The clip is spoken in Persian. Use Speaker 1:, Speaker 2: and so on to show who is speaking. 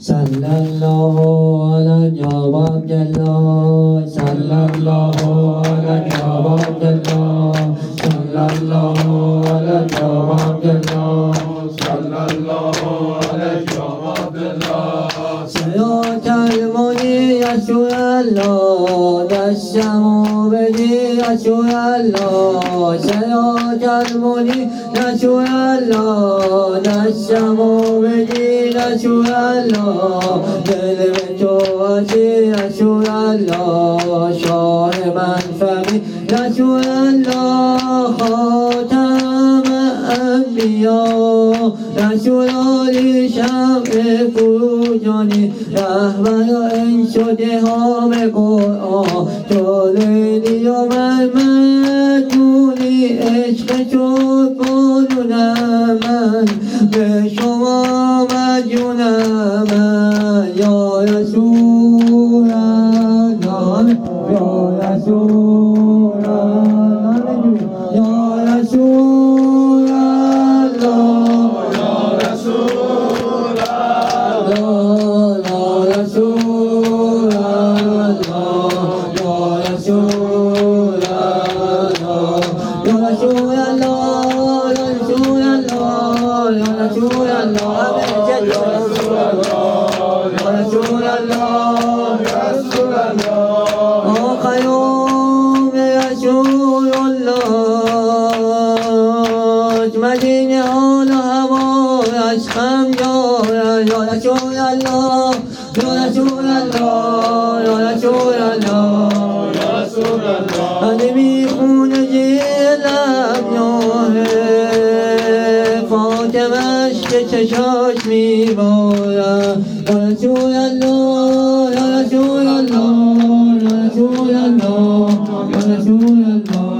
Speaker 1: صلی الله علی جواب عبدالله صلی الله علی جواب عبدالله صلی الله علی جواب عبدالله
Speaker 2: صلی الله علی جواب عبدالله
Speaker 1: صراط المنی رسول الله دستمو بدی رسول الله صراط المنی رسول الله دستمو بدی رسول الله دل به تو عزیز رسول الله شاه منفمی رسول الله خاتم انبیا رسول علی شمع فروزانی رهبر این شده هام قرآن تو لیلی و من مجنونی عشق شد بانونم من به شما مجنونم من یا رسول الله یا رسول الله یا رسول الله
Speaker 2: یا رسول
Speaker 1: یا رسول الله یا رسول الله یا رسول الله یا رسول الله یا رسول الله رسول الله
Speaker 2: رسول الله
Speaker 1: آخر رسول الله مدینه آن هوا عشقم دارد یا رسول الله یا رسول الله یا رسول الله
Speaker 2: یا رسول الله
Speaker 1: من میخونه زیر لب نوحه فاطمه‌اش که چشاش میبارد یا رسول الله یا رسول الله یا رسول الله یا رسول الله